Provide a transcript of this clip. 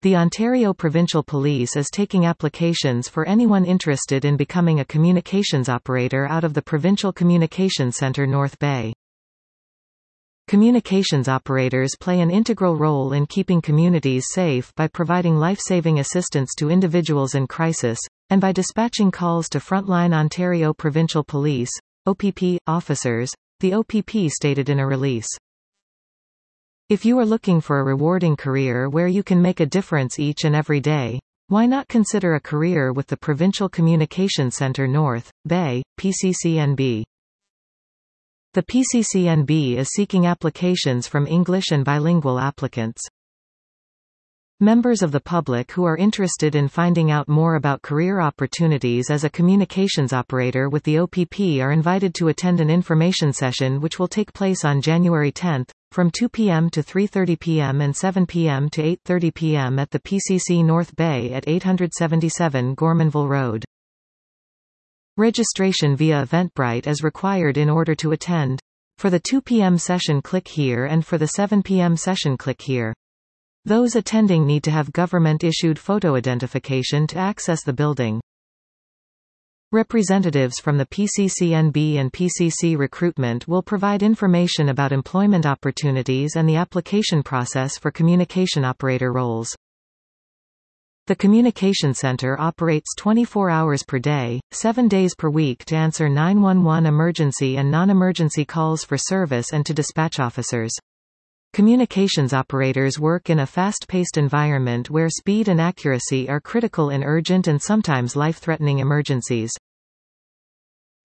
The Ontario Provincial Police is taking applications for anyone interested in becoming a communications operator out of the Provincial Communications Centre North Bay. Communications operators play an integral role in keeping communities safe by providing life-saving assistance to individuals in crisis, and by dispatching calls to frontline Ontario Provincial Police (OPP) officers, the OPP stated in a release. If you are looking for a rewarding career where you can make a difference each and every day, why not consider a career with the Provincial Communications Centre North Bay, PCCNB? The PCCNB is seeking applications from English and bilingual applicants. Members of the public who are interested in finding out more about career opportunities as a communications operator with the OPP are invited to attend an information session which will take place on January 10, from 2 p.m. to 3:30 p.m. and 7 p.m. to 8:30 p.m. at the PCC North Bay at 877 Gormanville Road. Registration via Eventbrite is required in order to attend. For the 2 p.m. session, click here, and for the 7 p.m. session, click here. Those attending need to have government-issued photo identification to access the building. Representatives from the PCCNB and PCC Recruitment will provide information about employment opportunities and the application process for communication operator roles. The Communication Centre operates 24 hours per day, 7 days per week to answer 911 emergency and non-emergency calls for service and to dispatch officers. Communications operators work in a fast-paced environment where speed and accuracy are critical in urgent and sometimes life-threatening emergencies.